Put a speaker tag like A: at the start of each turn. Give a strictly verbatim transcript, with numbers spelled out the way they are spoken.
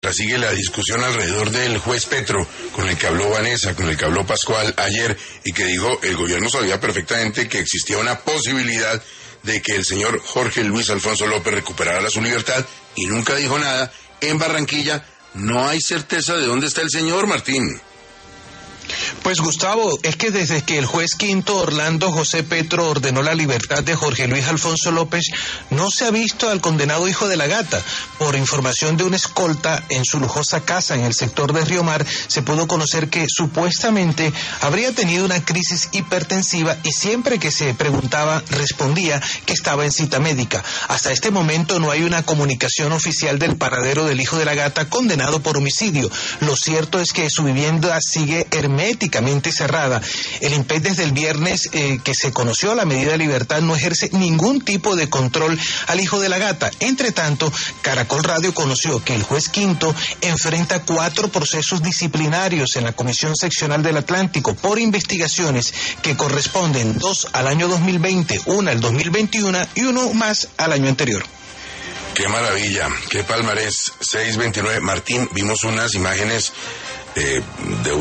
A: sigue la discusión alrededor del juez Petro, con el que habló Vanessa, con el que habló Pascual ayer, y que dijo, el gobierno sabía perfectamente que existía una posibilidad de que el señor Jorge Luis Alfonso López recuperara su libertad, y nunca dijo nada. En Barranquilla no hay certeza de dónde está el señor, Martín.
B: Pues Gustavo, es que desde que el juez quinto Orlando José Petro ordenó la libertad de Jorge Luis Alfonso López, no se ha visto al condenado hijo de la gata. Por información de una escolta en su lujosa casa en el sector de Río Mar, se pudo conocer que supuestamente habría tenido una crisis hipertensiva y siempre que se preguntaba respondía que estaba en cita médica. Hasta este momento no hay una comunicación oficial del paradero del hijo de la gata condenado por homicidio. Lo cierto es que su vivienda sigue herméticamente cerrada. El I N P E desde el viernes eh, que se conoció la medida de libertad no ejerce ningún tipo de control al hijo de la gata. Entre tanto, Caracol Radio conoció que el juez quinto enfrenta cuatro procesos disciplinarios en la Comisión Seccional del Atlántico por investigaciones que corresponden dos al año dos mil veinte, una al dos mil veintiuno y uno más al año anterior.
A: Qué maravilla, qué palmarés. seis veintinueve. Martín, vimos unas imágenes eh, de